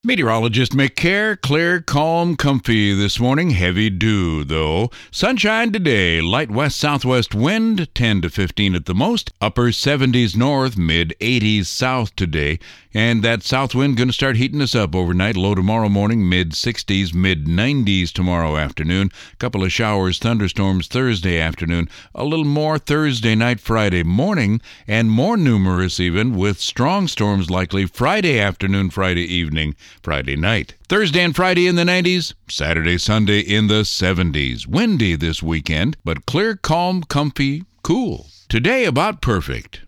Meteorologist McCare, clear, calm, comfy this morning. Heavy dew, though. Sunshine today. Light west-southwest wind, 10 to 15 at the most. Upper 70s north, mid-80s south today. And that south wind going to start heating us up overnight. Low tomorrow morning, mid-60s, mid-90s tomorrow afternoon. Couple of showers, thunderstorms Thursday afternoon. A little more Thursday night, Friday morning. And more numerous even, with strong storms likely Friday afternoon, Friday evening, Friday night. Thursday and Friday in the 90s, Saturday, Sunday in the 70s. Windy this weekend, but clear, calm, comfy, cool. Today about perfect.